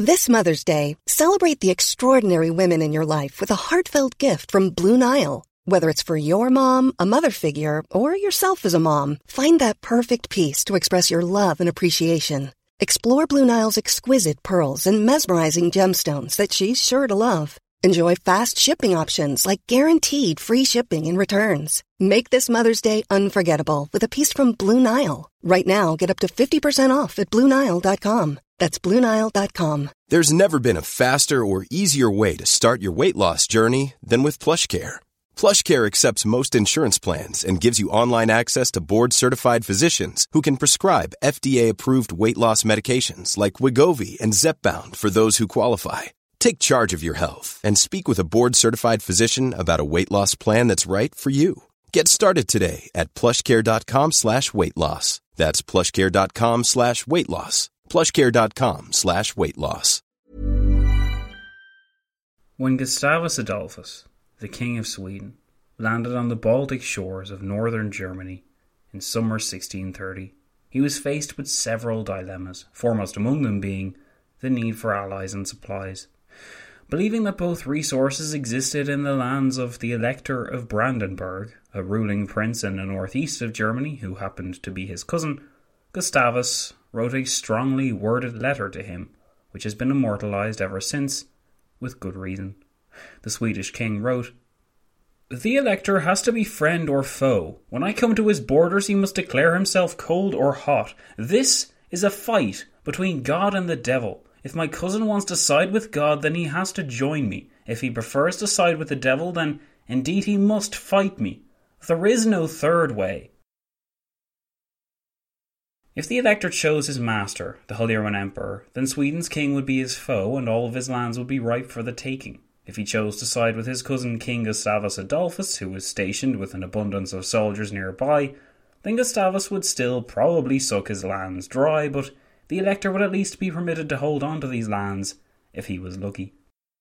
This Mother's Day, celebrate the extraordinary women in your life with a heartfelt gift from Blue Nile. Whether it's for your mom, a mother figure, or yourself as a mom, find that perfect piece to express your love and appreciation. Explore Blue Nile's exquisite pearls and mesmerizing gemstones that she's sure to love. Enjoy fast shipping options like guaranteed free shipping and returns. Make this Mother's Day unforgettable with a piece from Blue Nile. Right now, get up to 50% off at BlueNile.com. That's BlueNile.com. There's never been a faster or easier way to start your weight loss journey than with PlushCare. PlushCare accepts most insurance plans and gives you online access to board-certified physicians who can prescribe FDA-approved weight loss medications like Wegovy and Zepbound for those who qualify. Take charge of your health and speak with a board-certified physician about a weight loss plan that's right for you. Get started today at plushcare.com/weight loss. That's plushcare.com/weight loss. plushcare.com/weight loss. When Gustavus Adolphus, the King of Sweden, landed on the Baltic shores of northern Germany in summer 1630, he was faced with several dilemmas, foremost among them being the need for allies and supplies. Believing that both resources existed in the lands of the Elector of Brandenburg, a ruling prince in the northeast of Germany who happened to be his cousin, Gustavus wrote a strongly worded letter to him, which has been immortalized ever since, with good reason. The Swedish king wrote, "The Elector has to be friend or foe. When I come to his borders he must declare himself cold or hot. This is a fight between God and the devil. If my cousin wants to side with God, then he has to join me. If he prefers to side with the devil, then indeed he must fight me. There is no third way." If the Elector chose his master, the Holy Roman Emperor, then Sweden's king would be his foe and all of his lands would be ripe for the taking. If he chose to side with his cousin King Gustavus Adolphus, who was stationed with an abundance of soldiers nearby, then Gustavus would still probably suck his lands dry, but the Elector would at least be permitted to hold on to these lands if he was lucky.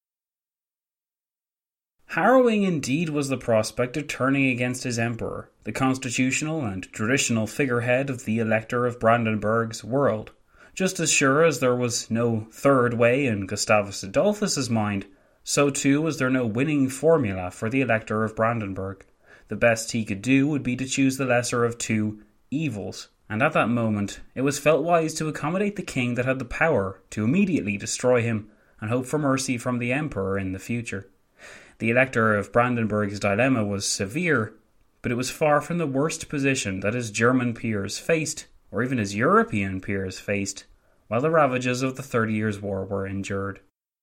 Harrowing indeed was the prospect of turning against his emperor, the constitutional and traditional figurehead of the Elector of Brandenburg's world. Just as sure as there was no third way in Gustavus Adolphus's mind, so too was there no winning formula for the Elector of Brandenburg. The best he could do would be to choose the lesser of two evils, and at that moment it was felt wise to accommodate the king that had the power to immediately destroy him and hope for mercy from the emperor in the future. The Elector of Brandenburg's dilemma was severe, but it was far from the worst position that his German peers faced, or even his European peers faced, while the ravages of the 30 Years' War were endured.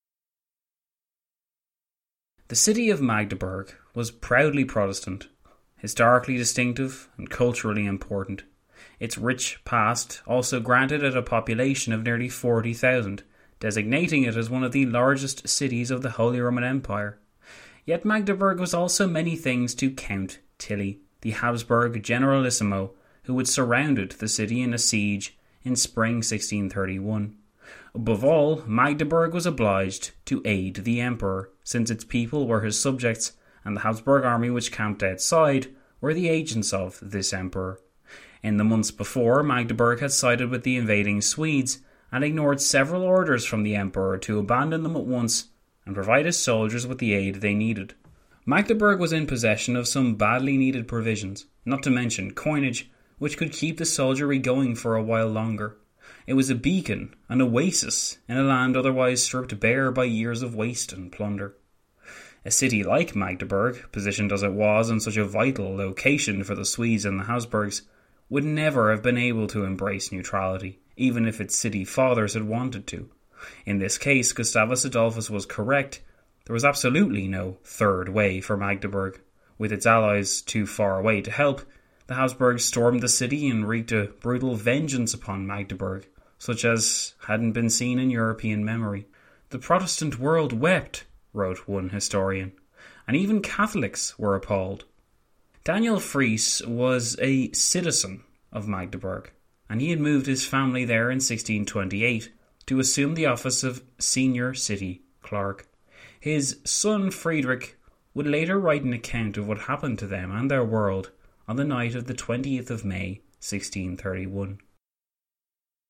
The city of Magdeburg was proudly Protestant, historically distinctive and culturally important. Its rich past also granted it a population of nearly 40,000, designating it as one of the largest cities of the Holy Roman Empire. Yet Magdeburg was also many things to Count Tilly, the Habsburg generalissimo, who had surrounded the city in a siege in spring 1631. Above all, Magdeburg was obliged to aid the emperor, since its people were his subjects, and the Habsburg army which camped outside were the agents of this emperor. In the months before, Magdeburg had sided with the invading Swedes, and ignored several orders from the emperor to abandon them at once and provide his soldiers with the aid they needed. Magdeburg was in possession of some badly needed provisions, not to mention coinage, which could keep the soldiery going for a while longer. It was a beacon, an oasis, in a land otherwise stripped bare by years of waste and plunder. A city like Magdeburg, positioned as it was in such a vital location for the Swedes and the Habsburgs, would never have been able to embrace neutrality, even if its city fathers had wanted to. In this case, Gustavus Adolphus was correct. There was absolutely no third way for Magdeburg. With its allies too far away to help, the Habsburgs stormed the city and wreaked a brutal vengeance upon Magdeburg, such as hadn't been seen in European memory. "The Protestant world wept," wrote one historian, and even Catholics were appalled. Daniel Fries was a citizen of Magdeburg, and he had moved his family there in 1628 to assume the office of senior city clerk. His son Friedrich would later write an account of what happened to them and their world on the night of the 20th of May, 1631.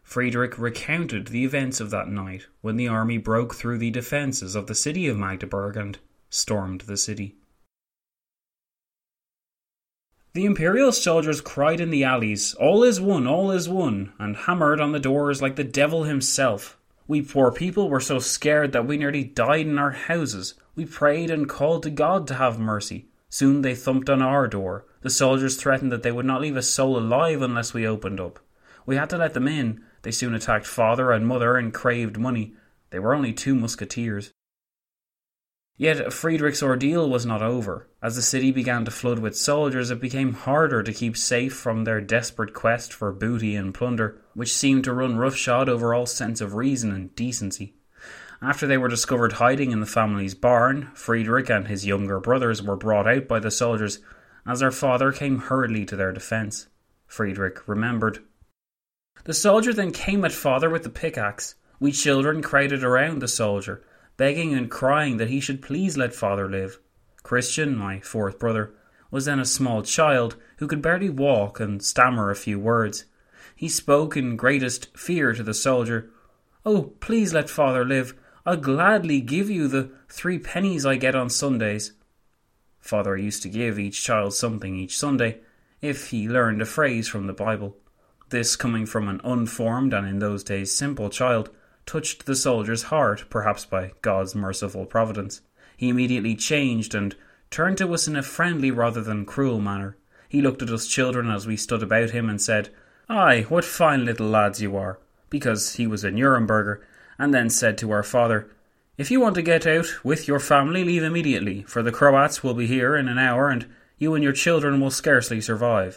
Friedrich recounted the events of that night when the army broke through the defences of the city of Magdeburg and stormed the city. The imperial soldiers cried in the alleys, "All is won, all is won," and hammered on the doors like the devil himself. We poor people were so scared that we nearly died in our houses. We prayed and called to God to have mercy. Soon they thumped on our door. The soldiers threatened that they would not leave a soul alive unless we opened up. We had to let them in. They soon attacked father and mother and craved money. They were only 2 musketeers. Yet Friedrich's ordeal was not over. As the city began to flood with soldiers, it became harder to keep safe from their desperate quest for booty and plunder, which seemed to run roughshod over all sense of reason and decency. After they were discovered hiding in the family's barn, Friedrich and his younger brothers were brought out by the soldiers as their father came hurriedly to their defence. Friedrich remembered. The soldier then came at father with the pickaxe. We children crowded around the soldier, begging and crying that he should please let father live. Christian, my 4th brother, was then a small child who could barely walk and stammer a few words. He spoke in greatest fear to the soldier. "Oh, please let father live. I'll gladly give you the 3 pennies I get on Sundays." Father used to give each child something each Sunday, if he learned a phrase from the Bible. This, coming from an unformed and in those days simple child, touched the soldier's heart, perhaps by God's merciful providence. He immediately changed and turned to us in a friendly rather than cruel manner. He looked at us children as we stood about him and said, "Aye, what fine little lads you are," because he was a Nuremberger, and then said to our father, "If you want to get out with your family, leave immediately, for the Croats will be here in an hour and you and your children will scarcely survive."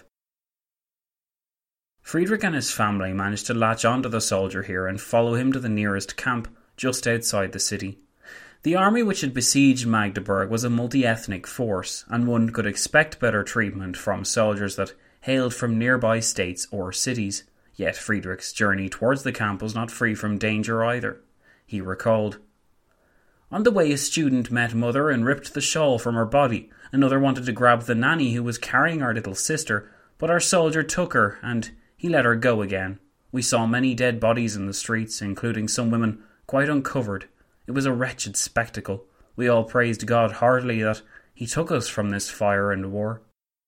Friedrich and his family managed to latch onto the soldier here and follow him to the nearest camp, just outside the city. The army which had besieged Magdeburg was a multi-ethnic force, and one could expect better treatment from soldiers that hailed from nearby states or cities. Yet Friedrich's journey towards the camp was not free from danger either. He recalled, "On the way a student met mother and ripped the shawl from her body. Another wanted to grab the nanny who was carrying our little sister, but our soldier took her and he let her go again. We saw many dead bodies in the streets, including some women quite uncovered. It was a wretched spectacle. We all praised God heartily that he took us from this fire and war."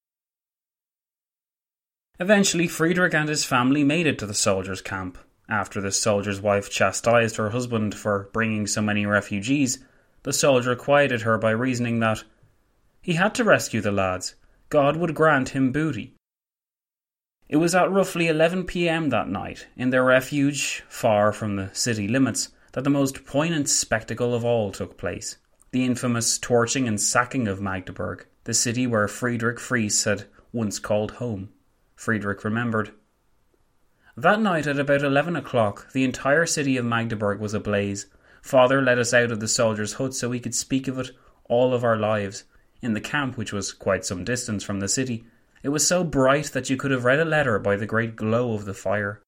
Eventually, Friedrich and his family made it to the soldiers' camp. After the soldier's wife chastised her husband for bringing so many refugees, the soldier quieted her by reasoning that he had to rescue the lads. God would grant him booty. It was at roughly 11 p.m. that night, in their refuge, far from the city limits, that the most poignant spectacle of all took place. The infamous torching and sacking of Magdeburg, the city where Friedrich Fries had once called home. Friedrich remembered. That night at about 11 o'clock, the entire city of Magdeburg was ablaze. Father let us out of the soldiers' hut so we could speak of it all of our lives. In the camp, which was quite some distance from the city, it was so bright that you could have read a letter by the great glow of the fire.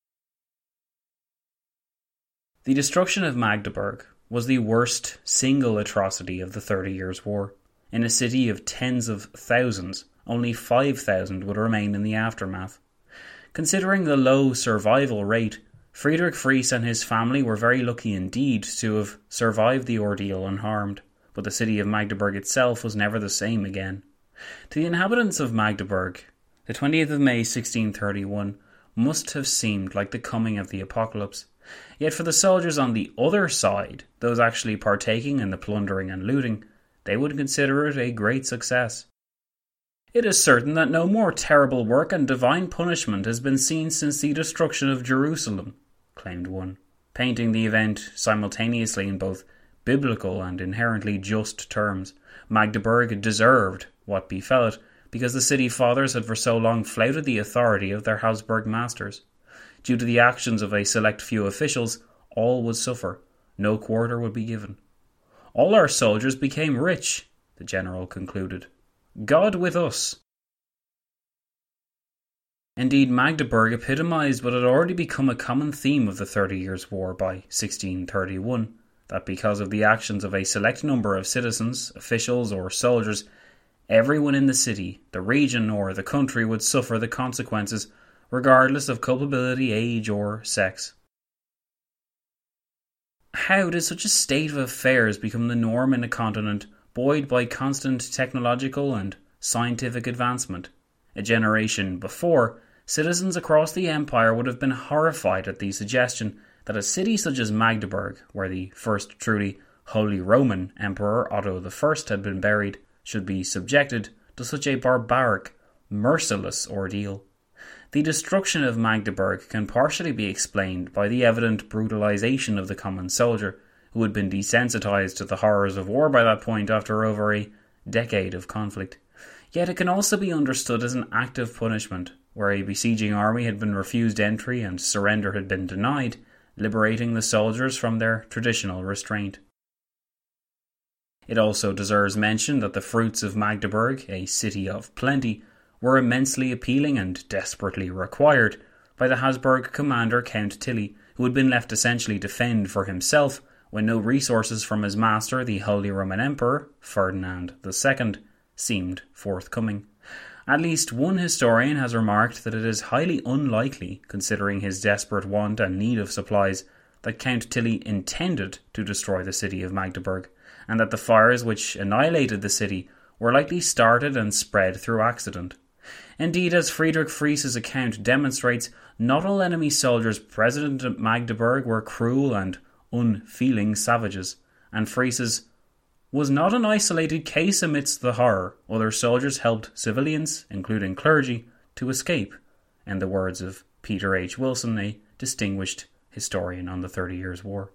The destruction of Magdeburg was the worst single atrocity of the 30 Years' War. In a city of tens of thousands, only 5,000 would remain in the aftermath. Considering the low survival rate, Friedrich Fries and his family were very lucky indeed to have survived the ordeal unharmed, but the city of Magdeburg itself was never the same again. To the inhabitants of Magdeburg, the 20th of May 1631 must have seemed like the coming of the apocalypse. Yet for the soldiers on the other side, those actually partaking in the plundering and looting, they would consider it a great success. "It is certain that no more terrible work and divine punishment has been seen since the destruction of Jerusalem," claimed one, painting the event simultaneously in both biblical and inherently just terms. Magdeburg deserved what befell it, because the city fathers had for so long flouted the authority of their Habsburg masters. Due to the actions of a select few officials, all would suffer. No quarter would be given. "All our soldiers became rich," the general concluded. "God with us." Indeed, Magdeburg epitomised what had already become a common theme of the 30 Years' War by 1631, that because of the actions of a select number of citizens, officials or soldiers, everyone in the city, the region or the country would suffer the consequences regardless of culpability, age or sex. How did such a state of affairs become the norm in a continent buoyed by constant technological and scientific advancement? A generation before, citizens across the empire would have been horrified at the suggestion that a city such as Magdeburg, where the first truly Holy Roman Emperor Otto I had been buried, should be subjected to such a barbaric, merciless ordeal. The destruction of Magdeburg can partially be explained by the evident brutalization of the common soldier, who had been desensitized to the horrors of war by that point after over a decade of conflict. Yet it can also be understood as an act of punishment, where a besieging army had been refused entry and surrender had been denied, liberating the soldiers from their traditional restraint. It also deserves mention that the fruits of Magdeburg, a city of plenty, were immensely appealing and desperately required by the Habsburg commander Count Tilly, who had been left essentially to fend for himself when no resources from his master, the Holy Roman Emperor, Ferdinand II, seemed forthcoming. At least one historian has remarked that it is highly unlikely, considering his desperate want and need of supplies, that Count Tilly intended to destroy the city of Magdeburg, and that the fires which annihilated the city were likely started and spread through accident. Indeed, as Friedrich Fries's account demonstrates, not all enemy soldiers present at Magdeburg were cruel and unfeeling savages, and Fries's was not an isolated case amidst the horror. Other soldiers helped civilians, including clergy, to escape, in the words of Peter H. Wilson, a distinguished historian on the 30 Years' War.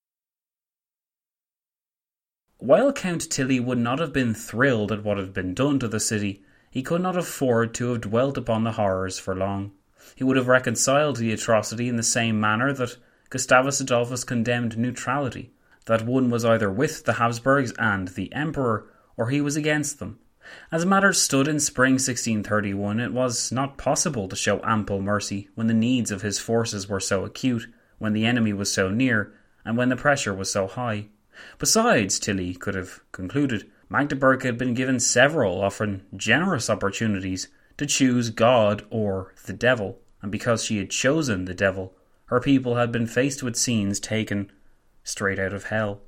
While Count Tilly would not have been thrilled at what had been done to the city, he could not afford to have dwelt upon the horrors for long. He would have reconciled the atrocity in the same manner that Gustavus Adolphus condemned neutrality, that one was either with the Habsburgs and the Emperor, or he was against them. As matters stood in spring 1631, it was not possible to show ample mercy when the needs of his forces were so acute, when the enemy was so near, and when the pressure was so high. Besides, Tilly could have concluded, Magdeburg had been given several, often generous opportunities to choose God or the devil, and because she had chosen the devil, her people had been faced with scenes taken straight out of hell.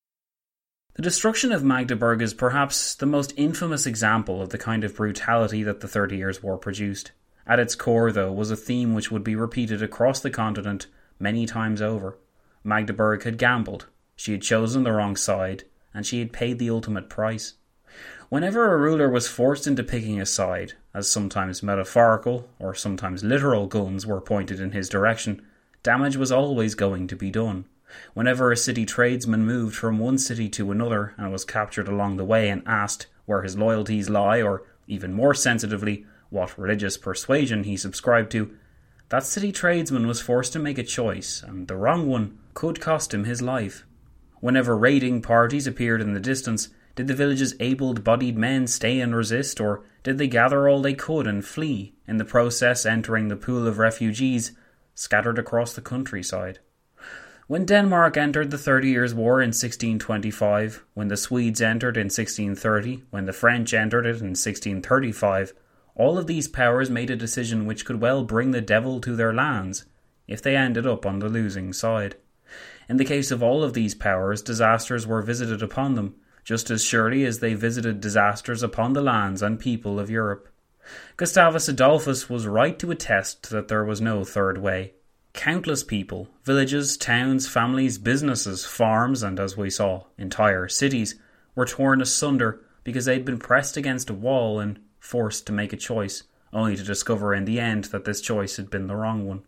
The destruction of Magdeburg is perhaps the most infamous example of the kind of brutality that the 30 Years' War produced. At its core, though, was a theme which would be repeated across the continent many times over. Magdeburg had gambled, she had chosen the wrong side, and she had paid the ultimate price. Whenever a ruler was forced into picking a side, as sometimes metaphorical or sometimes literal guns were pointed in his direction, damage was always going to be done. Whenever a city tradesman moved from one city to another and was captured along the way and asked where his loyalties lie, or even more sensitively, what religious persuasion he subscribed to, that city tradesman was forced to make a choice, and the wrong one could cost him his life. Whenever raiding parties appeared in the distance, did the village's able-bodied men stay and resist, or did they gather all they could and flee, in the process entering the pool of refugees scattered across the countryside? When Denmark entered the 30 Years' War in 1625, when the Swedes entered in 1630, when the French entered it in 1635, all of these powers made a decision which could well bring the devil to their lands, if they ended up on the losing side. In the case of all of these powers, disasters were visited upon them, just as surely as they visited disasters upon the lands and people of Europe. Gustavus Adolphus was right to attest that there was no third way. Countless people, villages, towns, families, businesses, farms, and as we saw, entire cities, were torn asunder because they'd been pressed against a wall and forced to make a choice, only to discover in the end that this choice had been the wrong one.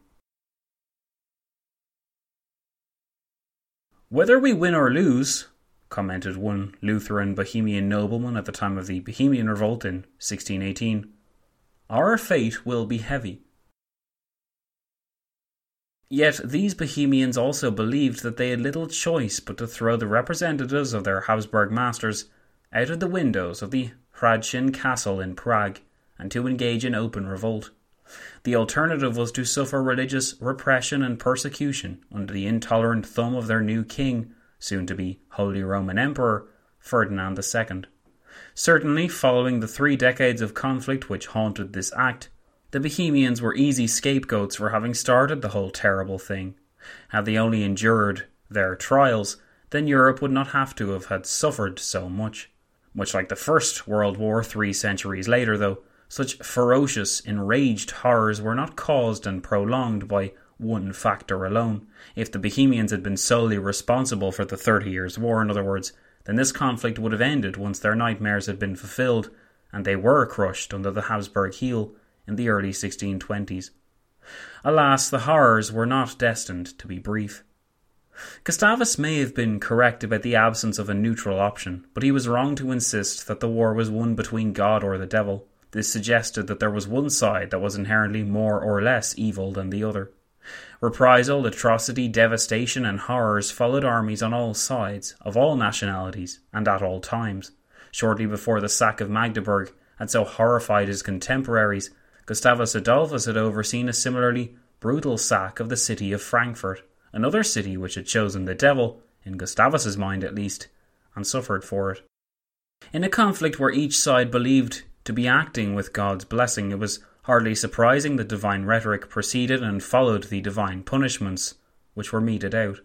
"Whether we win or lose," commented one Lutheran Bohemian nobleman at the time of the Bohemian Revolt in 1618, "our fate will be heavy." Yet these Bohemians also believed that they had little choice but to throw the representatives of their Habsburg masters out of the windows of the Hradčin Castle in Prague and to engage in open revolt. The alternative was to suffer religious repression and persecution under the intolerant thumb of their new king, soon to be Holy Roman Emperor, Ferdinand II. Certainly, following the 3 decades of conflict which haunted this act, the Bohemians were easy scapegoats for having started the whole terrible thing. Had they only endured their trials, then Europe would not have to have had suffered so much. Much like the First World War 3 centuries later, though, such ferocious, enraged horrors were not caused and prolonged by one factor alone. If the Bohemians had been solely responsible for the 30 Years' War, in other words, then this conflict would have ended once their nightmares had been fulfilled, and they were crushed under the Habsburg heel in the early 1620s. Alas, the horrors were not destined to be brief. Gustavus may have been correct about the absence of a neutral option, but he was wrong to insist that the war was won between God or the devil. This suggested that there was one side that was inherently more or less evil than the other. Reprisal, atrocity, devastation and horrors followed armies on all sides, of all nationalities, and at all times. Shortly before the sack of Magdeburg had so horrified his contemporaries, Gustavus Adolphus had overseen a similarly brutal sack of the city of Frankfurt, another city which had chosen the devil, in Gustavus's mind at least, and suffered for it. In a conflict where each side believed to be acting with God's blessing, it was hardly surprising that divine rhetoric preceded and followed the divine punishments which were meted out.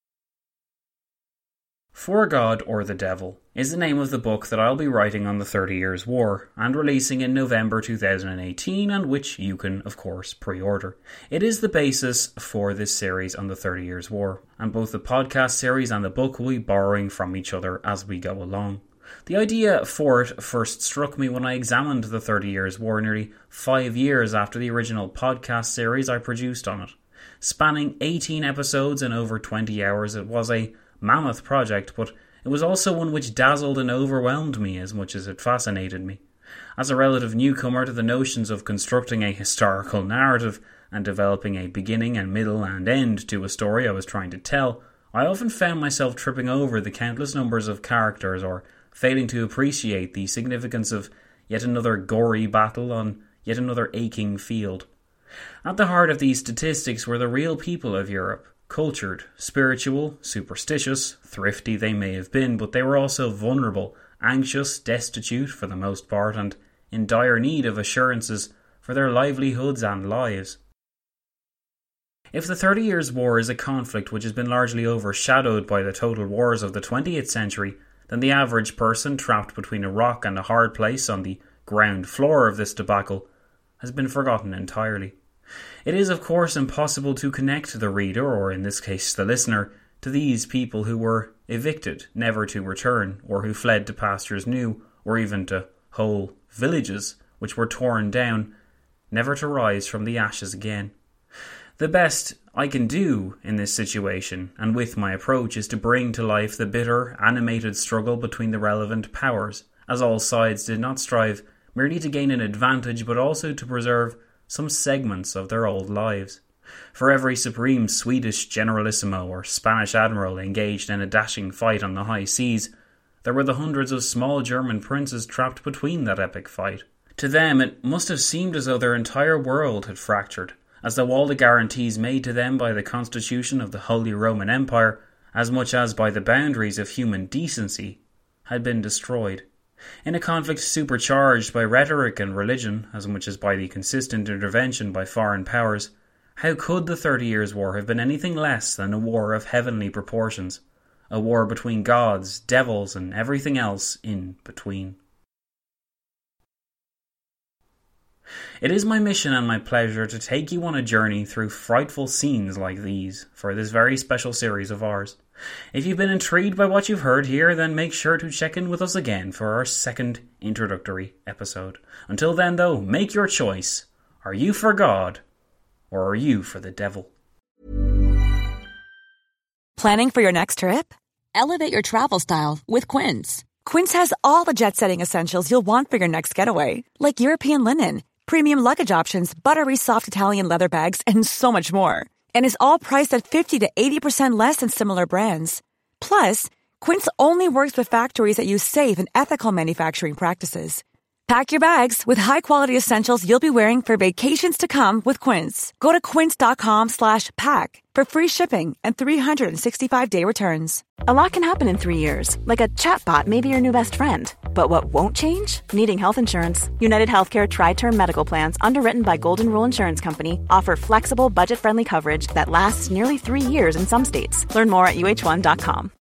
For God or the Devil is the name of the book that I'll be writing on the 30 Years' War and releasing in November 2018, and which you can, of course, pre-order. It is the basis for this series on the 30 Years' War, and both the podcast series and the book will be borrowing from each other as we go along. The idea for it first struck me when I examined the 30 Years' War nearly 5 years after the original podcast series I produced on it. Spanning 18 episodes in over 20 hours, it was a mammoth project, but it was also one which dazzled and overwhelmed me as much as it fascinated me. As a relative newcomer to the notions of constructing a historical narrative and developing a beginning and middle and end to a story I was trying to tell, I often found myself tripping over the countless numbers of characters or failing to appreciate the significance of yet another gory battle on yet another aching field. At the heart of these statistics were the real people of Europe. Cultured, spiritual, superstitious, thrifty they may have been, but they were also vulnerable, anxious, destitute for the most part, and in dire need of assurances for their livelihoods and lives. If the 30 Years' War is a conflict which has been largely overshadowed by the total wars of the 20th century, then the average person trapped between a rock and a hard place on the ground floor of this debacle has been forgotten entirely. It is, of course, impossible to connect the reader, or in this case the listener, to these people who were evicted, never to return, or who fled to pastures new, or even to whole villages which were torn down, never to rise from the ashes again. The best I can do in this situation, and with my approach, is to bring to life the bitter, animated struggle between the relevant powers, as all sides did not strive merely to gain an advantage, but also to preserve some segments of their old lives. For every supreme Swedish generalissimo or Spanish admiral engaged in a dashing fight on the high seas, there were the hundreds of small German princes trapped between that epic fight. To them it must have seemed as though their entire world had fractured, as though all the guarantees made to them by the constitution of the Holy Roman Empire, as much as by the boundaries of human decency, had been destroyed. In a conflict supercharged by rhetoric and religion, as much as by the consistent intervention by foreign powers, how could the 30 Years' War have been anything less than a war of heavenly proportions? A war between gods, devils, and everything else in between. It is my mission and my pleasure to take you on a journey through frightful scenes like these for this very special series of ours. If you've been intrigued by what you've heard here, then make sure to check in with us again for our second introductory episode. Until then, though, make your choice. Are you for God, or are you for the devil? Planning for your next trip? Elevate your travel style with Quince. Quince has all the jet-setting essentials you'll want for your next getaway, like European linen, premium luggage options, buttery soft Italian leather bags, and so much more. And is all priced at 50 to 80% less than similar brands. Plus, Quince only works with factories that use safe and ethical manufacturing practices. Pack your bags with high-quality essentials you'll be wearing for vacations to come with Quince. Go to quince.com/pack for free shipping and 365-day returns. A lot can happen in 3 years, like a chatbot may be your new best friend. But what won't change? Needing health insurance. United Healthcare Tri-Term Medical Plans, underwritten by Golden Rule Insurance Company, offer flexible, budget-friendly coverage that lasts nearly 3 years in some states. Learn more at uh1.com.